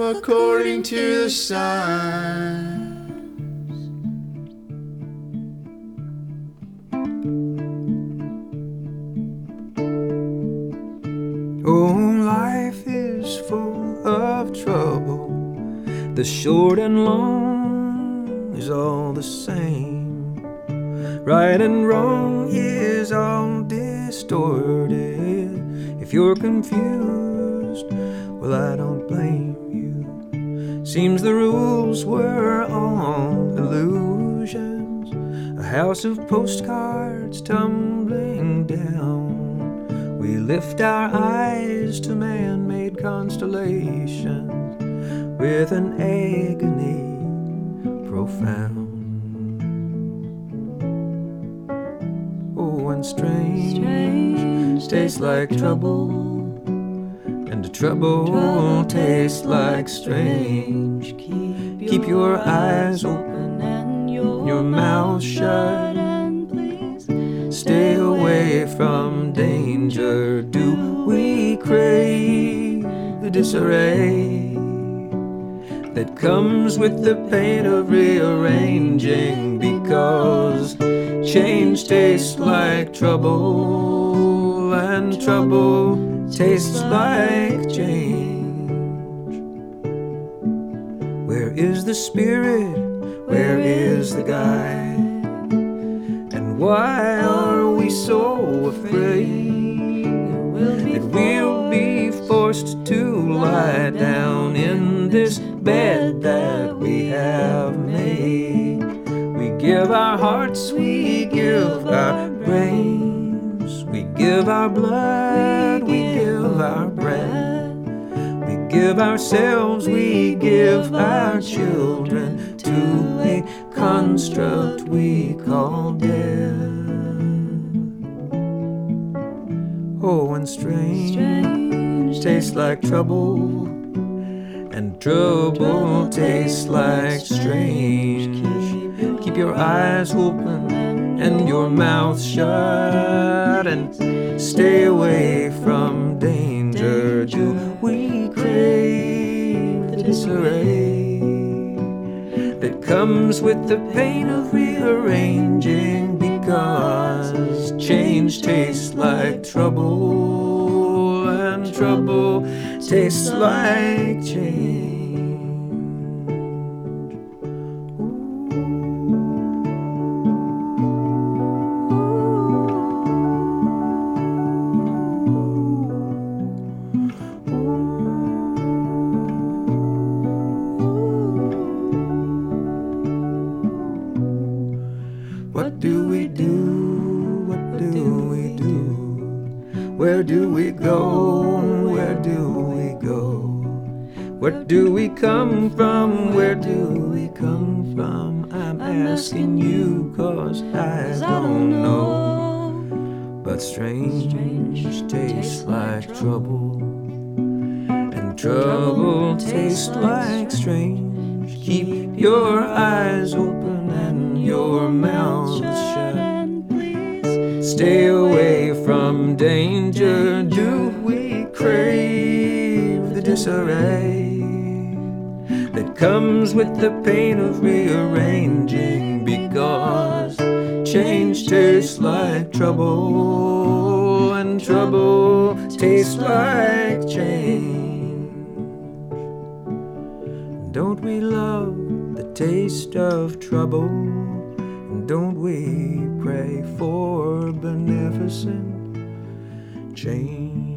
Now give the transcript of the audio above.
according to the signs. Oh, life is full of trouble. The short and long is all the same. Right and wrong is all distorted. If you're confused, well, I don't blame you. Seems the rules were all illusions, a house of postcards tumbling down. We lift our eyes to man-made constellations with an agony profound. Oh, and strange tastes like trouble, and trouble tastes like strange. Keep your eyes open and your mouth shut, and please stay away from danger. Do we crave the disarray that comes with the pain of rearranging? Because change tastes like trouble, and trouble tastes like change. Where is the spirit? Where is the guide? And why are we so afraid that we'll be forced to lie down in this bed that we have made? We give our hearts, we give our brains, we give our blood, we give our breath, we give ourselves, we give our children to a construct we call death. Oh, and strange tastes like trouble, and trouble tastes like strange. Keep your eyes open and your mouth shut, and stay away from danger. Do we crave the disarray that comes with the pain of rearranging? Because change tastes like trouble, and trouble tastes like change. What do we do? What do we do? Where do we go? Where do we go? Where do we come from? Where do we come from? I'm asking you 'cause I don't know. But strange tastes like trouble, and trouble tastes like strange. Keep your eyes open and your mouth shut, and please stay away from danger. Do we crave the disarray that comes with the pain of rearranging? Because change tastes like trouble, and trouble tastes like change. Don't we love the taste of trouble? And don't we pray for beneficent change?